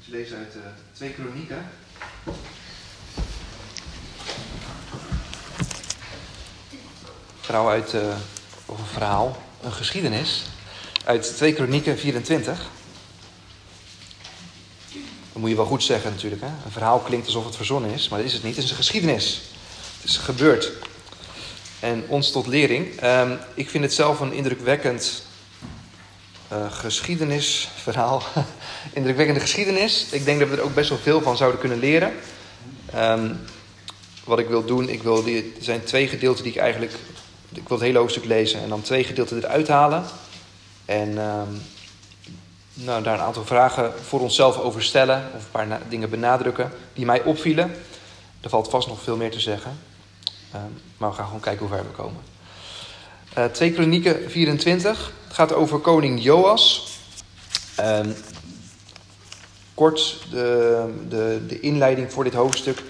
Ik lees uit 2 Kronieken. Een geschiedenis uit 2 Kronieken 24. Dat moet je wel goed zeggen natuurlijk. Hè? Een verhaal klinkt alsof het verzonnen is, maar dat is het niet. Het is een geschiedenis. Het is gebeurd. En ons tot lering. Ik vind het zelf een indrukwekkend geschiedenisverhaal. Indrukwekkende geschiedenis. Ik denk dat we er ook best wel veel van zouden kunnen leren. Wat ik wil doen, er zijn 2 gedeelten die ik wil het hele hoofdstuk lezen en dan 2 gedeelten eruit halen. En daar een aantal vragen voor onszelf over stellen. Of een paar dingen benadrukken die mij opvielen. Er valt vast nog veel meer te zeggen. Maar we gaan gewoon kijken hoe ver we komen. 2 Kronieken 24. Het gaat over koning Joas. Kort de inleiding voor dit hoofdstuk.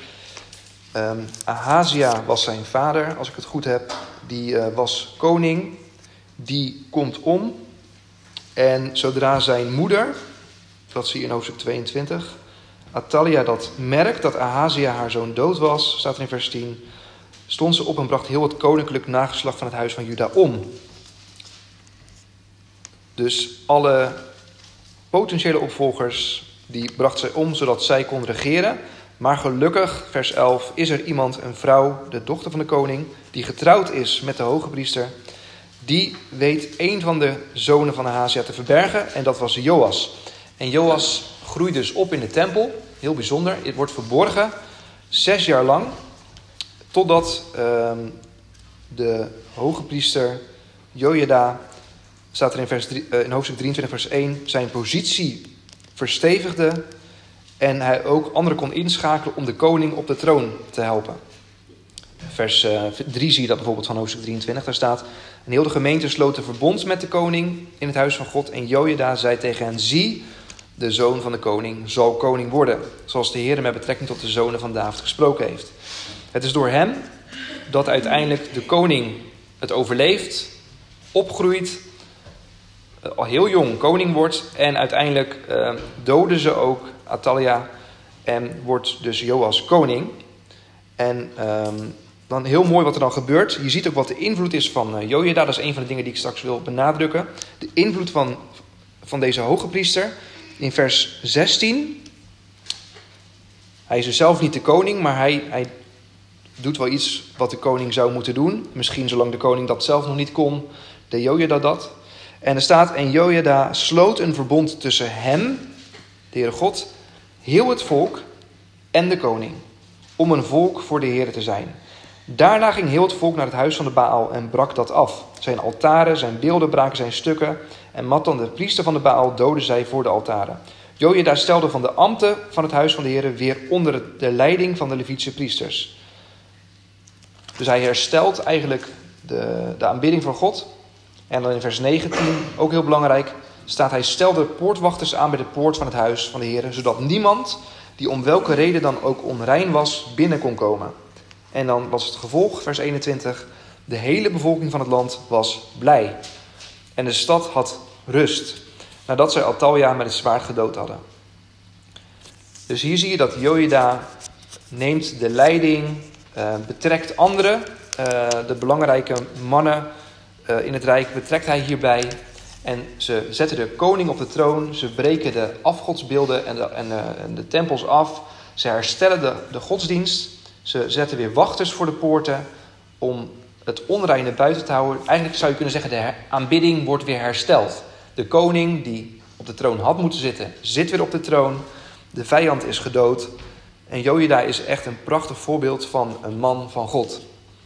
Ahazia was zijn vader, als ik het goed heb. Die was koning. Die komt om. En zodra zijn moeder, dat zie je in hoofdstuk 22... Athalia dat merkt dat Ahazia haar zoon dood was, staat er in vers 10... stond ze op en bracht heel het koninklijk nageslacht van het huis van Juda om. Dus alle potentiële opvolgers, die bracht zij om, zodat zij kon regeren. Maar gelukkig, vers 11, is er iemand, een vrouw, de dochter van de koning, die getrouwd is met de hogepriester. Die weet een van de zonen van Ahazia te verbergen, en dat was Joas. En Joas groeit dus op in de tempel, heel bijzonder. Het wordt verborgen, 6 jaar lang, totdat de hogepriester Jojada, staat er in hoofdstuk 23 vers 1, zijn positie verstevigde en hij ook anderen kon inschakelen om de koning op de troon te helpen. Vers 3 zie je dat bijvoorbeeld van hoofdstuk 23. Daar staat: en heel de gemeente sloot een verbond met de koning in het huis van God. En Jojada zei tegen hen: zie, de zoon van de koning zal koning worden, zoals de Heer met betrekking tot de zonen van David gesproken heeft. Het is door hem dat uiteindelijk de koning het overleeft, opgroeit, al heel jong koning wordt. En uiteindelijk doden ze ook Athalia en wordt dus Joas koning. En dan heel mooi wat er dan gebeurt. Je ziet ook wat de invloed is van Jojada. Dat is een van de dingen die ik straks wil benadrukken. De invloed van deze hogepriester. In vers 16. Hij is dus zelf niet de koning, maar hij doet wel iets wat de koning zou moeten doen. Misschien zolang de koning dat zelf nog niet kon, deed Jojada dat. En er staat: en Jojada sloot een verbond tussen hem, de Heere God, heel het volk en de koning, om een volk voor de Heere te zijn. Daarna ging heel het volk naar het huis van de Baal en brak dat af. Zijn altaren, zijn beelden braken zijn stukken. En Mattan, de priester van de Baal, doodde zij voor de altaren. Jojada stelde van de ambten van het huis van de Heere weer onder de leiding van de Levitische priesters. Dus hij herstelt eigenlijk de aanbidding van God. En dan in vers 19, ook heel belangrijk, staat: hij stelde poortwachters aan bij de poort van het huis van de Heere, zodat niemand die om welke reden dan ook onrein was, binnen kon komen. En dan was het gevolg, vers 21, de hele bevolking van het land was blij. En de stad had rust, nadat zij Athalia met het zwaard gedood hadden. Dus hier zie je dat Jojada neemt de leiding, betrekt anderen, de belangrijke mannen in het rijk betrekt hij hierbij. En ze zetten de koning op de troon, ze breken de afgodsbeelden en de tempels af. Ze herstellen de godsdienst. Ze zetten weer wachters voor de poorten om het onreine buiten te houden. Eigenlijk zou je kunnen zeggen, de aanbidding wordt weer hersteld. De koning die op de troon had moeten zitten, zit weer op de troon. De vijand is gedood. En Jojada is echt een prachtig voorbeeld van een man van God.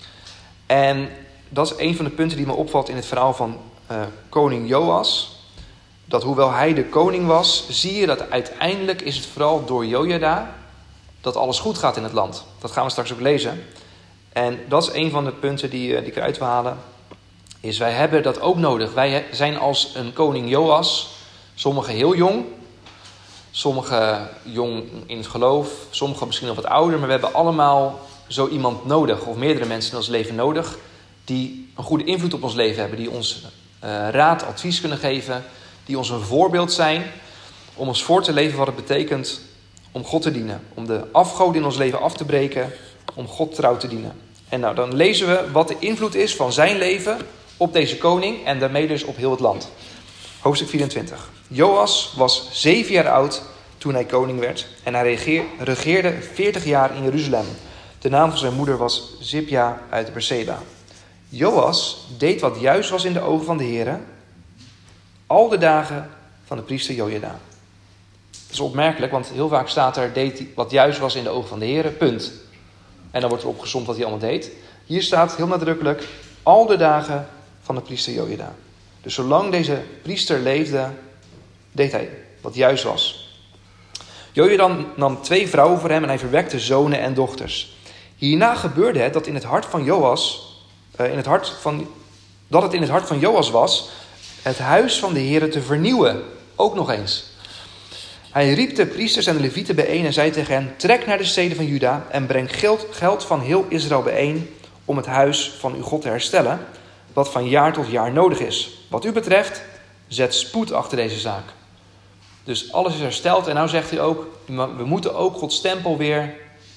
En dat is een van de punten die me opvalt in het verhaal van koning Joas. Dat hoewel hij de koning was, zie je dat uiteindelijk is het vooral door Jojada dat alles goed gaat in het land. Dat gaan we straks ook lezen. En dat is een van de punten die ik eruit wil halen. Is wij hebben dat ook nodig. Wij zijn als een koning Joas. Sommigen heel jong. Sommigen jong in het geloof. Sommigen misschien nog wat ouder. Maar we hebben allemaal zo iemand nodig. Of meerdere mensen in ons leven nodig. Die een goede invloed op ons leven hebben. Die ons raad, advies kunnen geven. Die ons een voorbeeld zijn. om ons voor te leven wat het betekent om God te dienen. Om de afgoden in ons leven af te breken, om God trouw te dienen. En nou, dan lezen we wat de invloed is van zijn leven op deze koning en daarmee dus op heel het land. Hoofdstuk 24. Joas was 7 jaar oud toen hij koning werd en hij regeerde 40 jaar in Jeruzalem. De naam van zijn moeder was Zibja uit Berseba. Joas deed wat juist was in de ogen van de Heere, al de dagen van de priester Jojada. Dat is opmerkelijk, want heel vaak staat er, deed wat juist was in de ogen van de Heere, punt. En dan wordt er opgesomd wat hij allemaal deed. Hier staat heel nadrukkelijk, al de dagen van de priester Jojada. Dus zolang deze priester leefde, deed hij wat juist was. Jojada nam 2 vrouwen voor hem en hij verwekte zonen en dochters. Hierna gebeurde het dat in het hart van Joas was het huis van de Heere te vernieuwen. Ook nog eens. Hij riep de priesters en de levieten bijeen en zei tegen hen, trek naar de steden van Juda en breng geld van heel Israël bijeen om het huis van uw God te herstellen, wat van jaar tot jaar nodig is. Wat u betreft, zet spoed achter deze zaak. Dus alles is hersteld en nou zegt hij ook, we moeten ook Gods tempel weer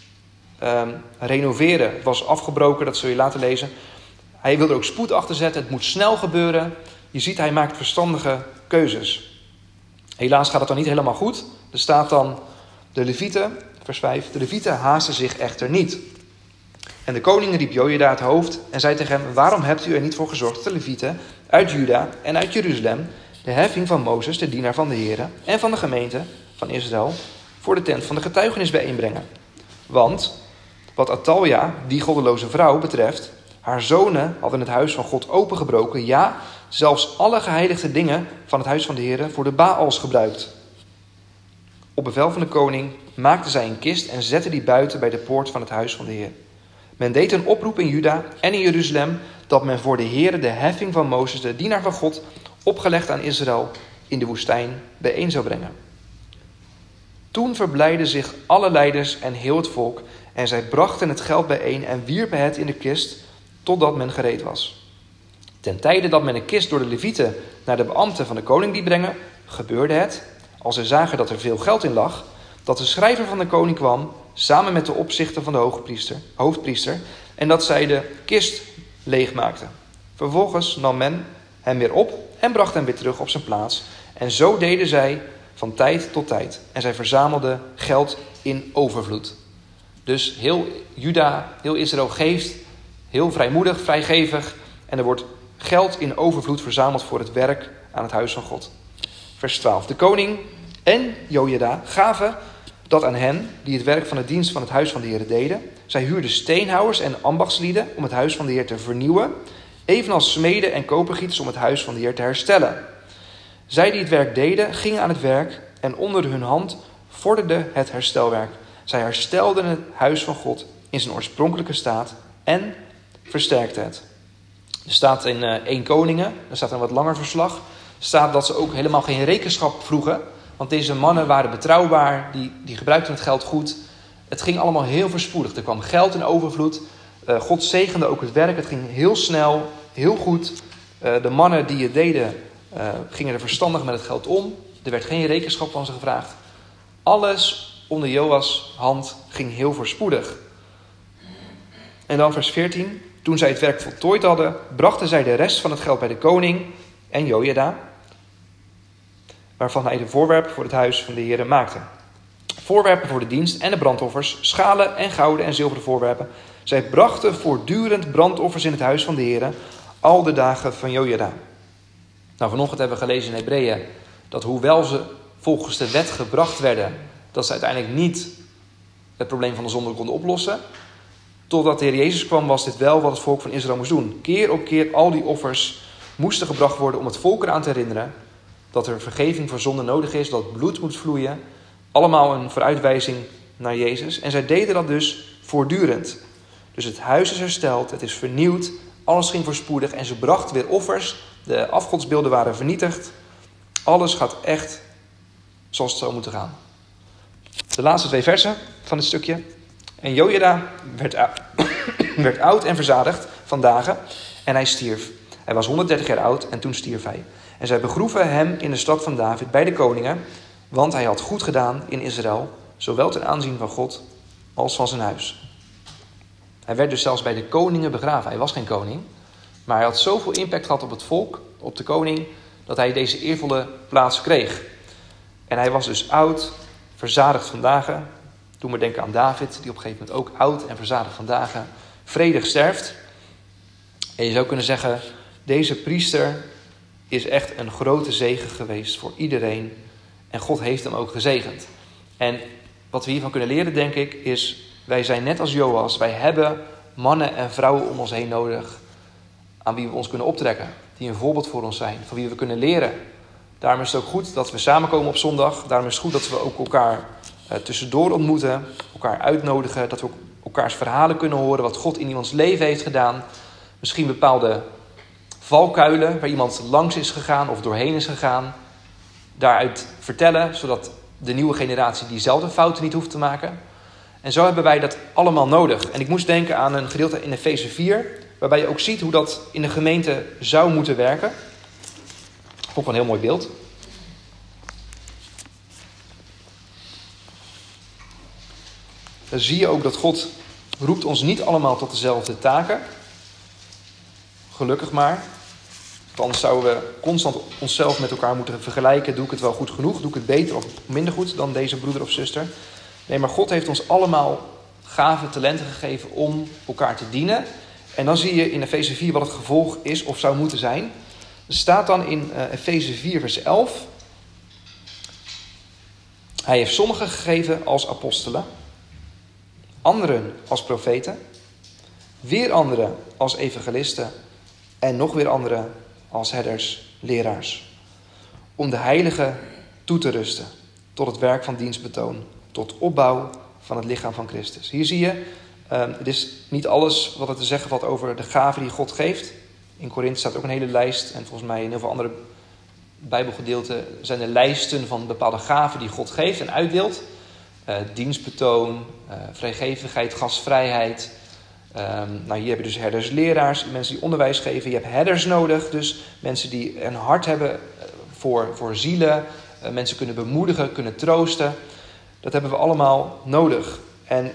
renoveren. Het was afgebroken, dat zul je later lezen. Hij wil er ook spoed achter zetten, het moet snel gebeuren. Je ziet, hij maakt verstandige keuzes. Helaas gaat het dan niet helemaal goed. Er staat dan, de levieten, vers 5, de levieten haasten zich echter niet. En de koning riep Jojada het hoofd en zei tegen hem, waarom hebt u er niet voor gezorgd dat de levieten uit Juda en uit Jeruzalem de heffing van Mozes, de dienaar van de Heere, en van de gemeente van Israël voor de tent van de getuigenis bijeenbrengen? Want wat Atalja, die goddeloze vrouw, betreft, haar zonen hadden het huis van God opengebroken, ja, zelfs alle geheiligde dingen van het huis van de Heere voor de Baals gebruikt. Op bevel van de koning maakten zij een kist en zetten die buiten bij de poort van het huis van de Heer. Men deed een oproep in Juda en in Jeruzalem dat men voor de Heere de heffing van Mozes, de dienaar van God, opgelegd aan Israël in de woestijn bijeen zou brengen. Toen verblijdden zich alle leiders en heel het volk en zij brachten het geld bijeen en wierpen het in de kist totdat men gereed was. Ten tijde dat men een kist door de levieten naar de beambten van de koning liet brengen, gebeurde het, als ze zagen dat er veel geld in lag, dat de schrijver van de koning kwam, samen met de opzichter van de hoofdpriester, en dat zij de kist leegmaakten. Vervolgens nam men hem weer op en bracht hem weer terug op zijn plaats. En zo deden zij van tijd tot tijd. En zij verzamelden geld in overvloed. Dus heel Juda, heel Israël geeft, heel vrijmoedig, vrijgevig. En er wordt geld in overvloed verzameld voor het werk aan het huis van God. Vers 12. De koning en Jojada gaven dat aan hen die het werk van de dienst van het huis van de Heer deden. Zij huurden steenhouwers en ambachtslieden om het huis van de Heer te vernieuwen, evenals smeden en kopergieters om het huis van de Heer te herstellen. Zij die het werk deden, gingen aan het werk en onder hun hand vorderde het herstelwerk. Zij herstelden het huis van God in zijn oorspronkelijke staat en versterkten het. Er staat in 1 Koningen, daar staat een wat langer verslag, staat dat ze ook helemaal geen rekenschap vroegen. Want deze mannen waren betrouwbaar, die gebruikten het geld goed. Het ging allemaal heel voorspoedig. Er kwam geld in overvloed. God zegende ook het werk. Het ging heel snel, heel goed. De mannen die het deden, gingen er verstandig met het geld om. Er werd geen rekenschap van ze gevraagd. Alles onder Joas hand ging heel voorspoedig. En dan vers 14. Toen zij het werk voltooid hadden, brachten zij de rest van het geld bij de koning en Jojada, waarvan hij de voorwerpen voor het huis van de Heere maakte. Voorwerpen voor de dienst en de brandoffers, schalen en gouden en zilveren voorwerpen. Zij brachten voortdurend brandoffers in het huis van de Heere, al de dagen van Jojada. Nou, vanochtend hebben we gelezen in Hebreeën dat hoewel ze volgens de wet gebracht werden, dat ze uiteindelijk niet het probleem van de zonde konden oplossen. Totdat de Heer Jezus kwam, was dit wel wat het volk van Israël moest doen. Keer op keer al die offers moesten gebracht worden om het volk eraan te herinneren dat er vergeving voor zonde nodig is, dat bloed moet vloeien. Allemaal een vooruitwijzing naar Jezus. En zij deden dat dus voortdurend. Dus het huis is hersteld, het is vernieuwd, alles ging voorspoedig en ze brachten weer offers. De afgodsbeelden waren vernietigd. Alles gaat echt zoals het zou moeten gaan. De laatste 2 versen van dit stukje. En Jojada werd oud en verzadigd van dagen en hij stierf. Hij was 130 jaar oud en toen stierf hij. En zij begroeven hem in de stad van David bij de koningen, Want hij had goed gedaan in Israël, zowel ten aanzien van God als van zijn huis. Hij werd dus zelfs bij de koningen begraven. Hij was geen koning, maar hij had zoveel impact gehad op het volk, op de koning, dat hij deze eervolle plaats kreeg. En hij was dus oud, verzadigd van dagen. Doe maar denken aan David, die op een gegeven moment ook oud en verzadigd van dagen vredig sterft. En je zou kunnen zeggen, deze priester is echt een grote zegen geweest voor iedereen. En God heeft hem ook gezegend. En wat we hiervan kunnen leren, denk ik, is, wij zijn net als Joas. Wij hebben mannen en vrouwen om ons heen nodig, aan wie we ons kunnen optrekken. Die een voorbeeld voor ons zijn, van wie we kunnen leren. Daarom is het ook goed dat we samenkomen op zondag. Daarom is het goed dat we ook elkaar tussendoor ontmoeten, elkaar uitnodigen, dat we elkaars verhalen kunnen horen, wat God in iemands leven heeft gedaan. Misschien bepaalde valkuilen waar iemand langs is gegaan of doorheen is gegaan. Daaruit vertellen, zodat de nieuwe generatie diezelfde fouten niet hoeft te maken. En zo hebben wij dat allemaal nodig. En ik moest denken aan een gedeelte in Efeze 4, waarbij je ook ziet hoe dat in de gemeente zou moeten werken. Vond ik wel een heel mooi beeld. Dan zie je ook dat God roept ons niet allemaal tot dezelfde taken. Gelukkig maar. Want anders zouden we constant onszelf met elkaar moeten vergelijken. Doe ik het wel goed genoeg? Doe ik het beter of minder goed dan deze broeder of zuster? Nee, maar God heeft ons allemaal gaven, talenten gegeven om elkaar te dienen. En dan zie je in Efeze 4 wat het gevolg is of zou moeten zijn. Er staat dan in Efeze 4 vers 11. Hij heeft sommigen gegeven als apostelen, anderen als profeten, weer anderen als evangelisten en nog weer anderen als herders, leraars. Om de heiligen toe te rusten tot het werk van dienstbetoon, tot opbouw van het lichaam van Christus. Hier zie je, het is niet alles wat er te zeggen valt over de gaven die God geeft. In Korinthe staat ook een hele lijst en volgens mij in heel veel andere Bijbelgedeelten zijn er lijsten van bepaalde gaven die God geeft en uitdeelt. Dienstbetoon, vrijgevigheid, gastvrijheid. Hier heb je dus herders, leraars, mensen die onderwijs geven. Je hebt herders nodig, dus mensen die een hart hebben voor zielen. Mensen kunnen bemoedigen, kunnen troosten. Dat hebben we allemaal nodig. En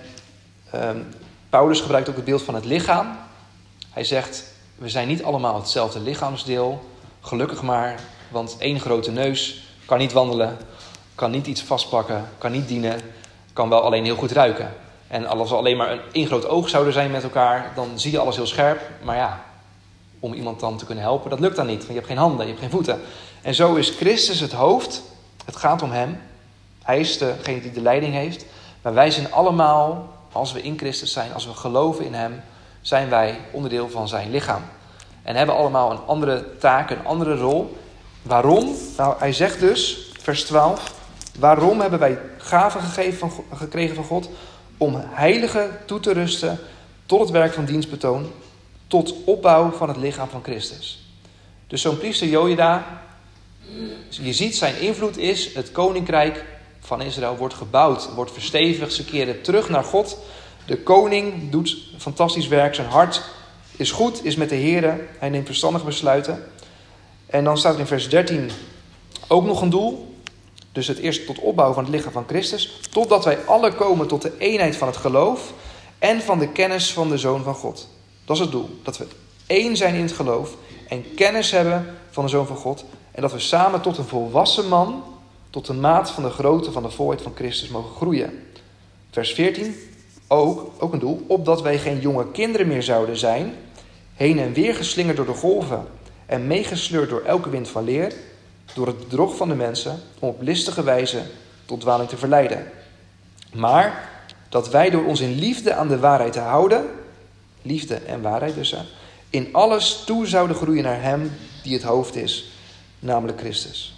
Paulus gebruikt ook het beeld van het lichaam. Hij zegt, we zijn niet allemaal hetzelfde lichaamsdeel. Gelukkig maar, want één grote neus kan niet wandelen, kan niet iets vastpakken, kan niet dienen, kan wel alleen heel goed ruiken. En als we alleen maar één groot oog zouden zijn met elkaar, dan zie je alles heel scherp. Maar ja, om iemand dan te kunnen helpen, dat lukt dan niet. Want je hebt geen handen, je hebt geen voeten. En zo is Christus het hoofd. Het gaat om hem. Hij is degene die de leiding heeft. Maar wij zijn allemaal, als we in Christus zijn, als we geloven in hem, zijn wij onderdeel van zijn lichaam. En hebben allemaal een andere taak, een andere rol. Waarom? Nou, hij zegt dus, vers 12... Waarom hebben wij gaven gekregen van God? Om heiligen toe te rusten tot het werk van dienstbetoon, tot opbouw van het lichaam van Christus. Dus zo'n priester Jojada, je ziet zijn invloed is, het koninkrijk van Israël wordt gebouwd, wordt verstevigd, ze keren terug naar God. De koning doet fantastisch werk, zijn hart is goed, is met de Here, hij neemt verstandige besluiten. En dan staat er in vers 13 ook nog een doel. Dus het eerst tot opbouw van het lichaam van Christus, totdat wij alle komen tot de eenheid van het geloof en van de kennis van de Zoon van God. Dat is het doel, dat we één zijn in het geloof en kennis hebben van de Zoon van God. En dat we samen tot een volwassen man, tot de maat van de grootte van de volheid van Christus mogen groeien. Vers 14, ook een doel, opdat wij geen jonge kinderen meer zouden zijn, heen en weer geslingerd door de golven en meegesleurd door elke wind van leer, door het bedrog van de mensen, om op listige wijze tot dwaling te verleiden. Maar dat wij door ons in liefde aan de waarheid te houden, liefde en waarheid dus, in alles toe zouden groeien naar hem die het hoofd is, namelijk Christus.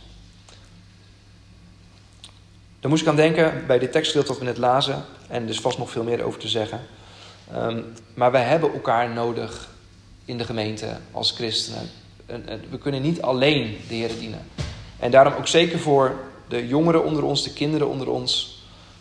Daar moest ik aan denken bij dit tekstgedeelte dat we net lazen, en er is vast nog veel meer over te zeggen. Maar wij hebben elkaar nodig in de gemeente als christenen. We kunnen niet alleen de Heer dienen. En daarom ook zeker voor de jongeren onder ons, de kinderen onder ons.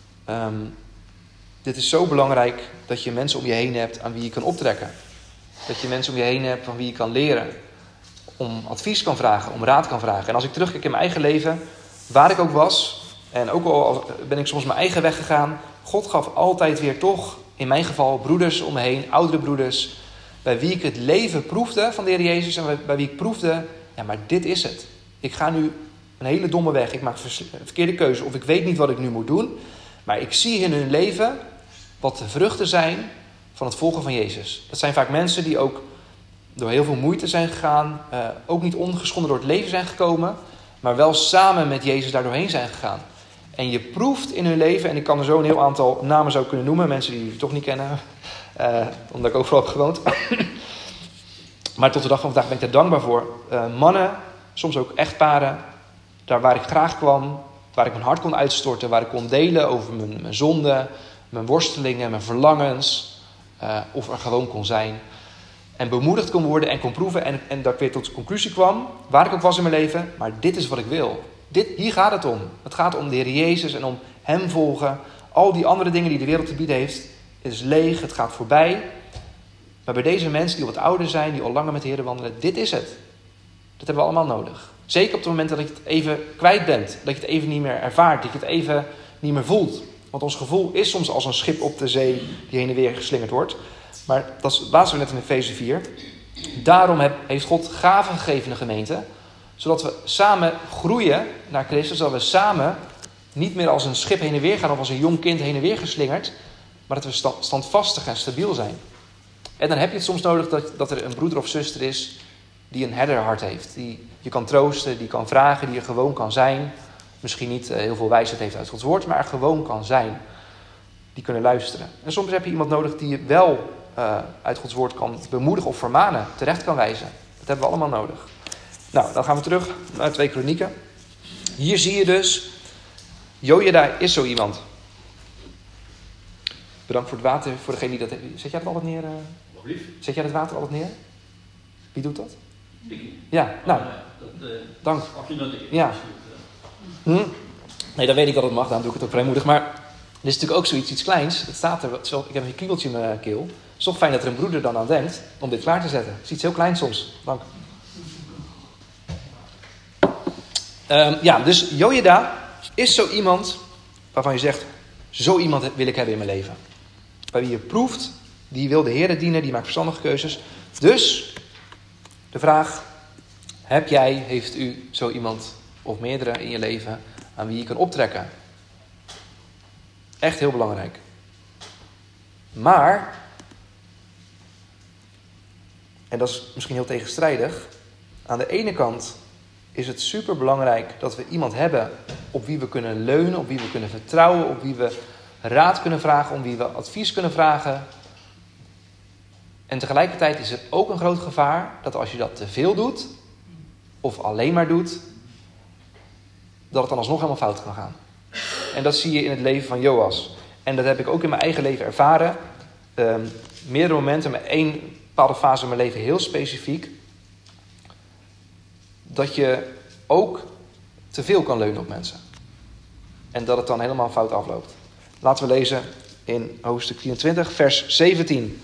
Dit is zo belangrijk dat je mensen om je heen hebt aan wie je kan optrekken. Dat je mensen om je heen hebt van wie je kan leren. Om advies kan vragen, om raad kan vragen. En als ik terugkijk in mijn eigen leven, waar ik ook was, En ook al ben ik soms mijn eigen weg gegaan, God gaf altijd weer toch, in mijn geval, broeders om me heen, oudere broeders, bij wie ik het leven proefde van de Heer Jezus en bij wie ik proefde, ja, maar dit is het. Ik ga nu een hele domme weg, ik maak verkeerde keuze of ik weet niet wat ik nu moet doen, maar ik zie in hun leven wat de vruchten zijn van het volgen van Jezus. Dat zijn vaak mensen die ook door heel veel moeite zijn gegaan, ook niet ongeschonden door het leven zijn gekomen, maar wel samen met Jezus daar doorheen zijn gegaan. En je proeft in hun leven, en ik kan er zo een heel aantal namen zou kunnen noemen, mensen die jullie toch niet kennen, omdat ik overal heb gewoond. Maar tot de dag van vandaag ben ik daar dankbaar voor. Mannen, soms ook echtparen, daar waar ik graag kwam, waar ik mijn hart kon uitstorten, waar ik kon delen over mijn zonden, mijn worstelingen, mijn verlangens, of er gewoon kon zijn. En bemoedigd kon worden en kon proeven en dat ik weer tot de conclusie kwam, waar ik ook was in mijn leven, maar dit is wat ik wil. Hier gaat het om. Het gaat om de Heer Jezus en om Hem volgen. Al die andere dingen die de wereld te bieden heeft, het is leeg, het gaat voorbij. Maar bij deze mensen die wat ouder zijn, die al langer met de Heer wandelen, dit is het. Dat hebben we allemaal nodig. Zeker op het moment dat je het even kwijt bent, dat je het even niet meer ervaart, dat je het even niet meer voelt. Want ons gevoel is soms als een schip op de zee die heen en weer geslingerd wordt. Maar dat lazen we net in Efeze 4. Daarom heeft God gaven gegeven in de gemeente, zodat we samen groeien naar Christus, zodat we samen niet meer als een schip heen en weer gaan of als een jong kind heen en weer geslingerd, maar dat we standvastig en stabiel zijn. En dan heb je het soms nodig dat er een broeder of zuster is die een herderhart heeft. Die je kan troosten, die kan vragen, die er gewoon kan zijn. Misschien niet heel veel wijsheid heeft uit Gods woord, maar er gewoon kan zijn. Die kunnen luisteren. En soms heb je iemand nodig die je wel uit Gods woord kan bemoedigen of vermanen, terecht kan wijzen. Dat hebben we allemaal nodig. Nou, dan gaan we terug naar 2 Kronieken. Hier zie je dus, Jojada is zo iemand. Bedankt voor het water, voor degene die dat heeft. Zet jij het altijd neer? Zet jij het water altijd neer? Wie doet dat? Ik. Ja, nou, dank. Als je dat ja. Nee, dan weet ik dat het mag, dan doe ik het ook vrijmoedig. Maar dit is natuurlijk ook zoiets, iets kleins. Het staat er, ik heb een kriebeltje in mijn keel. Het is toch fijn dat er een broeder dan aan denkt om dit klaar te zetten. Het is iets heel kleins soms. Dank. Dus Jojada is zo iemand waarvan je zegt, zo iemand wil ik hebben in mijn leven. Bij wie je proeft, die wil de Heere dienen, die maakt verstandige keuzes. Dus, de vraag, heeft u zo iemand of meerdere in je leven aan wie je kan optrekken? Echt heel belangrijk. Maar, en dat is misschien heel tegenstrijdig, aan de ene kant is het super belangrijk dat we iemand hebben op wie we kunnen leunen, op wie we kunnen vertrouwen, op wie we raad kunnen vragen, om wie we advies kunnen vragen. En tegelijkertijd is er ook een groot gevaar dat als je dat te veel doet, of alleen maar doet, dat het dan alsnog helemaal fout kan gaan. En dat zie je in het leven van Joas. En dat heb ik ook in mijn eigen leven ervaren. Meerdere momenten, maar één bepaalde fase in mijn leven heel specifiek. Dat je ook te veel kan leunen op mensen. En dat het dan helemaal fout afloopt. Laten we lezen in hoofdstuk 24, vers 17.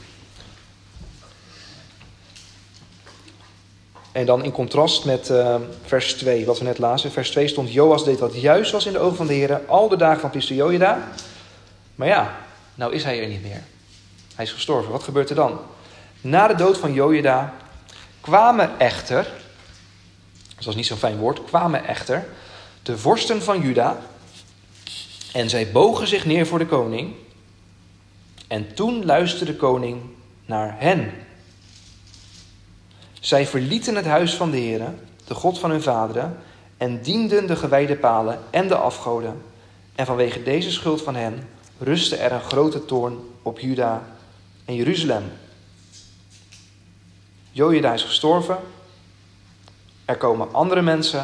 En dan in contrast met vers 2, wat we net lazen. Vers 2 stond, Joas deed wat juist was in de ogen van de Heer, al de dagen van priester Jojada. Maar ja, nou is hij er niet meer. Hij is gestorven. Wat gebeurt er dan? Na de dood van Jojada kwamen echter, dat was niet zo'n fijn woord, kwamen echter de vorsten van Juda en zij bogen zich neer voor de koning. En toen luisterde de koning naar hen. Zij verlieten het huis van de Heere, de God van hun vaderen, en dienden de gewijde palen en de afgoden. En vanwege deze schuld van hen rustte er een grote toorn op Juda en Jeruzalem. Jojada is gestorven. Er komen andere mensen.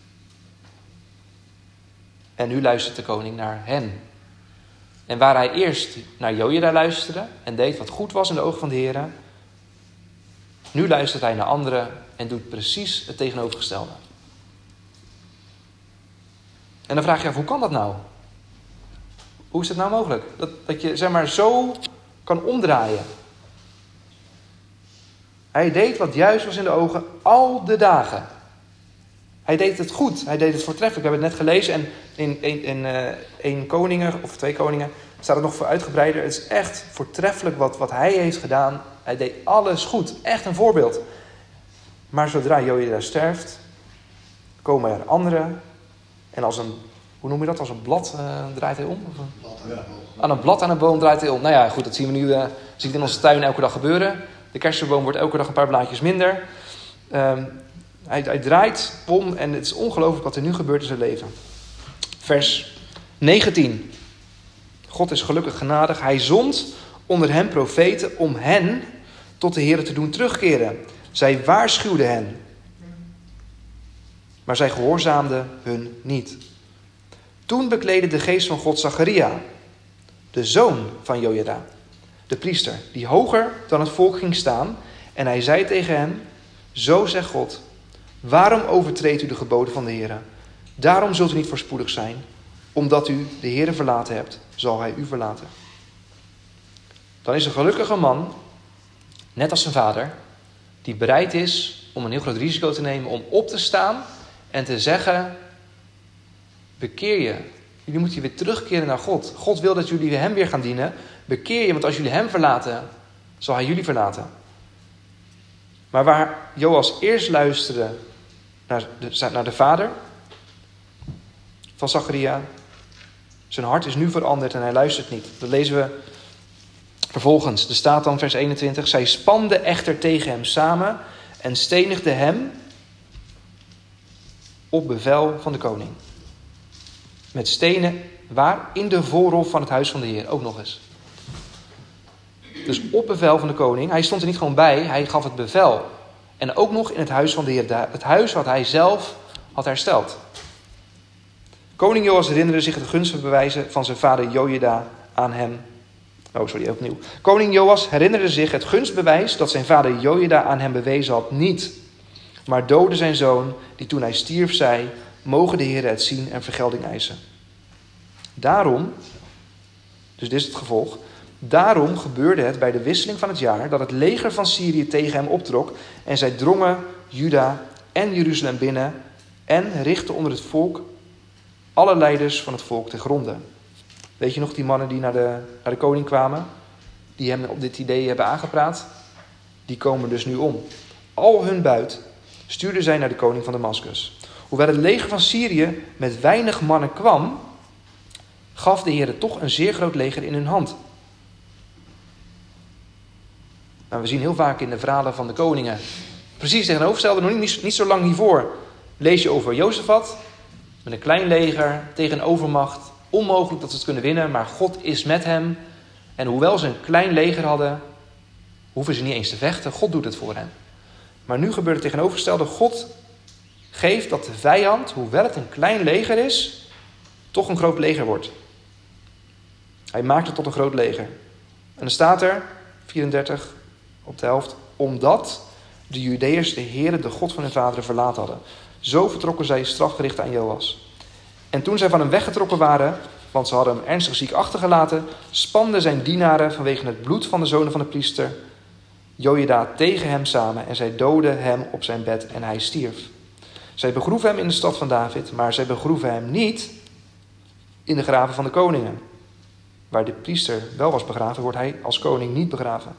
En nu luistert de koning naar hen. En waar hij eerst naar Jojada luisterde en deed wat goed was in de ogen van de Heere, nu luistert hij naar anderen en doet precies het tegenovergestelde. En dan vraag je af, hoe kan dat nou? Hoe is het nou mogelijk? Dat je zeg maar zo kan omdraaien. Hij deed wat juist was in de ogen al de dagen. Hij deed het goed. Hij deed het voortreffelijk. We hebben het net gelezen. En in 1 Koningen of 2 Koningen staat het nog veel uitgebreider. Het is echt voortreffelijk wat hij heeft gedaan. Hij deed alles goed. Echt een voorbeeld. Maar zodra Jojada sterft, komen er anderen. En als een, hoe noem je dat? Als een blad draait hij om? Aan een blad aan een boom draait hij om. Nou ja, goed, dat zien we nu ziet in onze tuin elke dag gebeuren. De kersenboom wordt elke dag een paar blaadjes minder. Hij draait om en het is ongelooflijk wat er nu gebeurt in zijn leven. Vers 19. God is gelukkig genadig. Hij zond onder hen profeten om hen tot de Heere te doen terugkeren. Zij waarschuwden hen. Maar zij gehoorzaamden hun niet. Toen bekleedde de geest van God Zacharia, de zoon van Jojada, de priester, die hoger dan het volk ging staan. En hij zei tegen hem, zo zegt God, waarom overtreedt u de geboden van de Heere? Daarom zult u niet voorspoedig zijn. Omdat u de Heere verlaten hebt, zal hij u verlaten. Dan is een gelukkige man, net als zijn vader, die bereid is om een heel groot risico te nemen, om op te staan en te zeggen, bekeer je. Jullie moeten weer terugkeren naar God. God wil dat jullie hem weer gaan dienen. Bekeer je, want als jullie hem verlaten, zal hij jullie verlaten. Maar waar Joas eerst luisterde naar de vader van Zacharia, zijn hart is nu veranderd en hij luistert niet. Dat lezen we vervolgens. Er staat dan vers 21. Zij spanden echter tegen hem samen en stenigden hem op bevel van de koning. Met stenen waar? In de voorhof van het huis van de Heer. Ook nog eens. Dus op bevel van de koning. Hij stond er niet gewoon bij. Hij gaf het bevel. En ook nog in het huis van de Heer. Het huis wat hij zelf had hersteld. Koning Joas herinnerde zich het gunstbewijzen van zijn vader Jojada aan hem. Opnieuw. Koning Joas herinnerde zich het gunstbewijs dat zijn vader Jojada aan hem bewezen had niet. Maar doodde zijn zoon, die toen hij stierf zei, mogen de Heer het zien en vergelding eisen. Daarom, dus dit is het gevolg, daarom gebeurde het bij de wisseling van het jaar dat het leger van Syrië tegen hem optrok en zij drongen Juda en Jeruzalem binnen en richtten onder het volk alle leiders van het volk te gronden. Weet je nog die mannen die naar de koning kwamen, die hem op dit idee hebben aangepraat? Die komen dus nu om. Al hun buit stuurden zij naar de koning van Damascus. Hoewel het leger van Syrië met weinig mannen kwam, gaf de Heer toch een zeer groot leger in hun hand. Nou, we zien heel vaak in de verhalen van de koningen precies tegenovergestelde. Nog niet zo lang hiervoor lees je over Jozefat met een klein leger tegen een overmacht. Onmogelijk dat ze het kunnen winnen, maar God is met hem. En hoewel ze een klein leger hadden, hoeven ze niet eens te vechten. God doet het voor hen. Maar nu gebeurt het tegenovergestelde. God geeft dat de vijand, hoewel het een klein leger is, toch een groot leger wordt. Hij maakt het tot een groot leger. En dan staat er, 34 op de helft, omdat de Judeërs de Heere, de God van hun vaderen, verlaten hadden. Zo vertrokken zij strafgericht aan Joas. En toen zij van hem weggetrokken waren, want ze hadden hem ernstig ziek achtergelaten, spanden zijn dienaren vanwege het bloed van de zonen van de priester Jojada tegen hem samen en zij doodden hem op zijn bed en hij stierf. Zij begroeven hem in de stad van David, maar zij begroeven hem niet in de graven van de koningen. Waar de priester wel was begraven, wordt hij als koning niet begraven.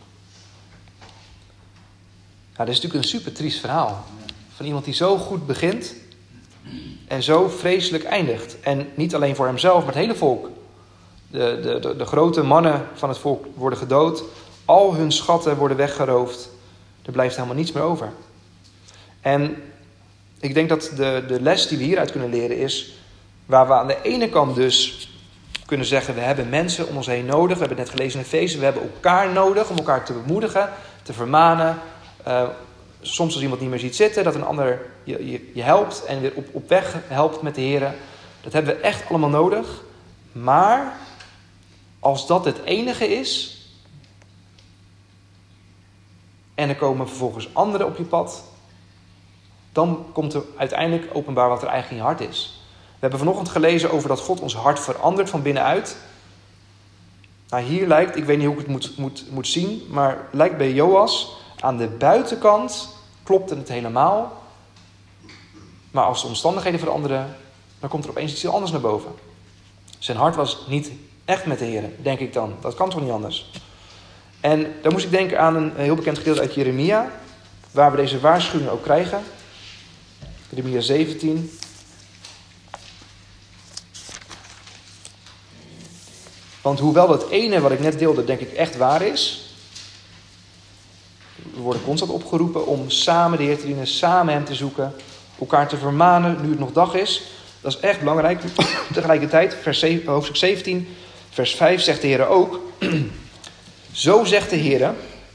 Nou, dit is natuurlijk een super triest verhaal. Van iemand die zo goed begint en zo vreselijk eindigt. En niet alleen voor hemzelf, maar het hele volk. De grote mannen van het volk worden gedood. Al hun schatten worden weggeroofd. Er blijft helemaal niets meer over. En ik denk dat de les die we hieruit kunnen leren is, waar we aan de ene kant dus kunnen zeggen, we hebben mensen om ons heen nodig. We hebben het net gelezen in Efeze, we hebben elkaar nodig om elkaar te bemoedigen, te vermanen. Soms als iemand niet meer ziet zitten, dat een ander je helpt en weer op weg helpt met de Heer. Dat hebben we echt allemaal nodig. Maar als dat het enige is, en er komen vervolgens anderen op je pad, dan komt er uiteindelijk openbaar wat er eigenlijk in je hart is. We hebben vanochtend gelezen over dat God ons hart verandert van binnenuit. Nou, hier lijkt, ik weet niet hoe ik het moet zien, maar lijkt bij Joas, aan de buitenkant klopte het helemaal. Maar als de omstandigheden veranderen, dan komt er opeens iets heel anders naar boven. Zijn hart was niet echt met de Heer, denk ik dan. Dat kan toch niet anders? En dan moest ik denken aan een heel bekend gedeelte uit Jeremia, waar we deze waarschuwing ook krijgen. Jeremia 17. Want hoewel het ene wat ik net deelde, denk ik, echt waar is. We worden constant opgeroepen om samen de Heer te dienen, samen Hem te zoeken, elkaar te vermanen nu het nog dag is. Dat is echt belangrijk. Tegelijkertijd, hoofdstuk 17, vers 5 zegt de Heer ook. Zo zegt de Heer,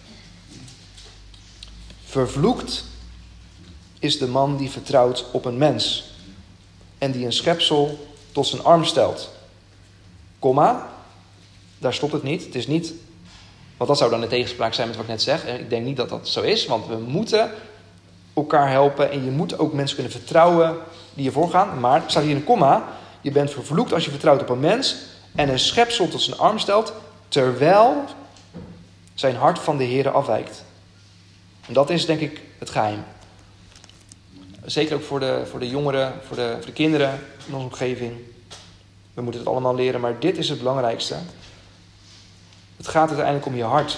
vervloekt is de man die vertrouwt op een mens en die een schepsel tot zijn arm stelt. Komma, daar stopt het niet. Het is niet, want dat zou dan in tegenspraak zijn met wat ik net zeg. En ik denk niet dat dat zo is, want we moeten elkaar helpen en je moet ook mensen kunnen vertrouwen die je voorgaan. Maar, staat hier een komma, je bent vervloekt als je vertrouwt op een mens en een schepsel tot zijn arm stelt, terwijl zijn hart van de Heere afwijkt. En dat is denk ik het geheim. Zeker ook voor de jongeren, voor de kinderen in onze omgeving. We moeten het allemaal leren, maar dit is het belangrijkste. Het gaat uiteindelijk om je hart.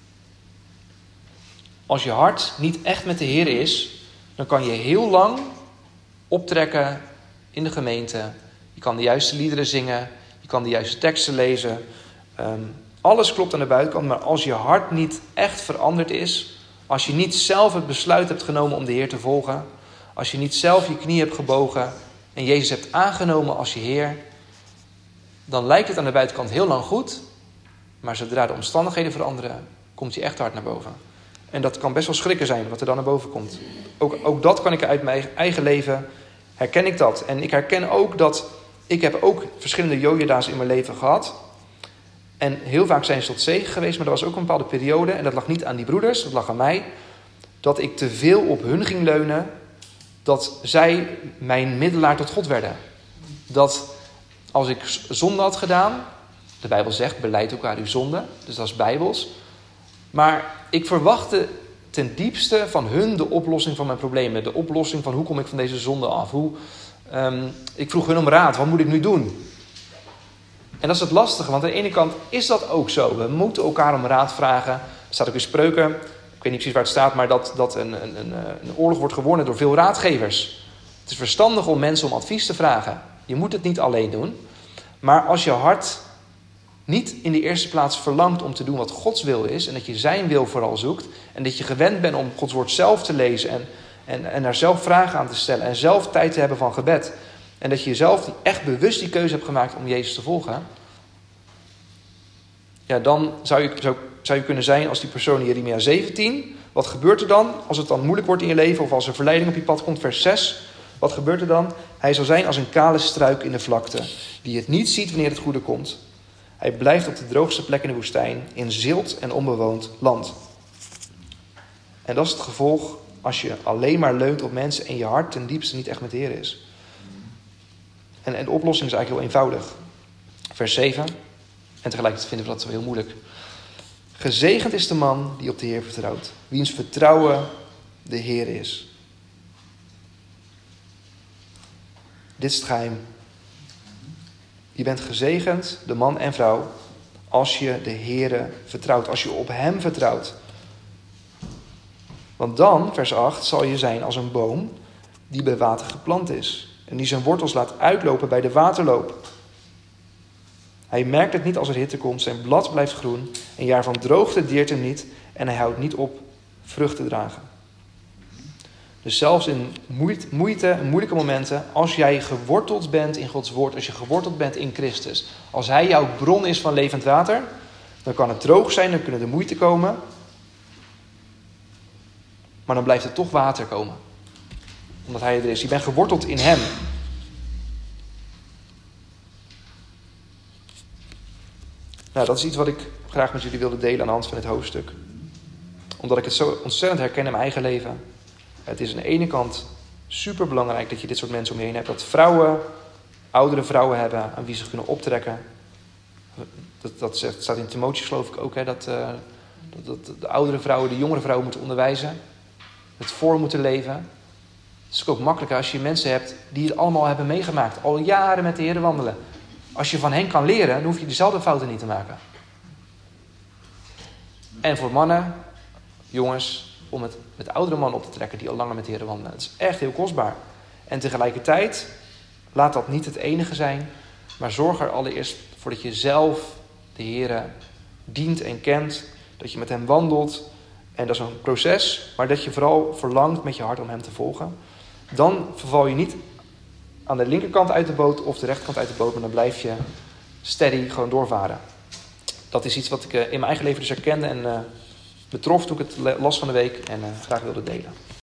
Als je hart niet echt met de Heer is, dan kan je heel lang optrekken in de gemeente. Je kan de juiste liederen zingen, je kan de juiste teksten lezen. Alles klopt aan de buitenkant, maar als je hart niet echt veranderd is, als je niet zelf het besluit hebt genomen om de Heer te volgen, als je niet zelf je knie hebt gebogen en Jezus hebt aangenomen als je Heer, dan lijkt het aan de buitenkant heel lang goed, maar zodra de omstandigheden veranderen, komt je echt hard naar boven. En dat kan best wel schrikken zijn wat er dan naar boven komt. Ook dat kan ik uit mijn eigen leven, herken ik dat. En ik herken ook dat ik heb ook verschillende jojeda's in mijn leven gehad. En heel vaak zijn ze tot zegen geweest, maar er was ook een bepaalde periode, en dat lag niet aan die broeders, dat lag aan mij, dat ik te veel op hun ging leunen, dat zij mijn middelaar tot God werden. Dat als ik zonde had gedaan, de Bijbel zegt, belijd elkaar uw zonde, dus dat is bijbels. Maar ik verwachtte ten diepste van hun de oplossing van mijn problemen. De oplossing van hoe kom ik van deze zonde af. Ik vroeg hun om raad, wat moet ik nu doen? En dat is het lastige, want aan de ene kant is dat ook zo. We moeten elkaar om raad vragen. Er staat ook in Spreuken, ik weet niet precies waar het staat, maar dat een oorlog wordt gewonnen door veel raadgevers. Het is verstandig om mensen om advies te vragen. Je moet het niet alleen doen. Maar als je hart niet in de eerste plaats verlangt om te doen wat Gods wil is, en dat je zijn wil vooral zoekt, en dat je gewend bent om Gods woord zelf te lezen en daar zelf vragen aan te stellen en zelf tijd te hebben van gebed, en dat je jezelf echt bewust die keuze hebt gemaakt om Jezus te volgen, ja, dan zou je kunnen zijn als die persoon in Jeremia 17. Wat gebeurt er dan als het dan moeilijk wordt in je leven of als er verleiding op je pad komt? Vers 6. Wat gebeurt er dan? Hij zal zijn als een kale struik in de vlakte, die het niet ziet wanneer het goede komt. Hij blijft op de droogste plek in de woestijn, in zilt en onbewoond land. En dat is het gevolg als je alleen maar leunt op mensen en je hart ten diepste niet echt met de Heer is. En de oplossing is eigenlijk heel eenvoudig. Vers 7. En tegelijkertijd vinden we dat zo heel moeilijk. Gezegend is de man die op de Heer vertrouwt, wiens vertrouwen de Heer is. Dit is het geheim. Je bent gezegend, de man en vrouw, als je de Heere vertrouwt, als je op Hem vertrouwt. Want dan, vers 8, zal je zijn als een boom die bij water geplant is en die zijn wortels laat uitlopen bij de waterloop. Hij merkt het niet als er hitte komt, zijn blad blijft groen, een jaar van droogte deert hem niet en hij houdt niet op vrucht te dragen. Dus zelfs in moeilijke momenten, als jij geworteld bent in Gods woord, als je geworteld bent in Christus, als Hij jouw bron is van levend water, dan kan het droog zijn, dan kunnen er moeite komen, maar dan blijft er toch water komen. Omdat Hij er is. Je bent geworteld in Hem. Nou, dat is iets wat ik graag met jullie wilde delen aan de hand van dit hoofdstuk. Omdat ik het zo ontzettend herken in mijn eigen leven. Het is aan de ene kant super belangrijk dat je dit soort mensen om je heen hebt. Dat vrouwen, oudere vrouwen hebben aan wie ze kunnen optrekken. Dat staat in Timotheüs geloof ik ook. Hè, dat de oudere vrouwen de jongere vrouwen moeten onderwijzen. Het voor moeten leven. Het is ook makkelijker als je mensen hebt die het allemaal hebben meegemaakt. Al jaren met de Heer wandelen. Als je van hen kan leren, dan hoef je dezelfde fouten niet te maken. En voor mannen, jongens, om het met oudere mannen op te trekken die al langer met de Heer wandelen. Het is echt heel kostbaar. En tegelijkertijd, laat dat niet het enige zijn. Maar zorg er allereerst voor dat je zelf de Heer dient en kent. Dat je met hem wandelt. En dat is een proces, maar dat je vooral verlangt met je hart om hem te volgen. Dan verval je niet aan de linkerkant uit de boot of de rechterkant uit de boot, maar dan blijf je steady gewoon doorvaren. Dat is iets wat ik in mijn eigen leven dus herkende en betrof toen ik het las van de week en graag wilde delen.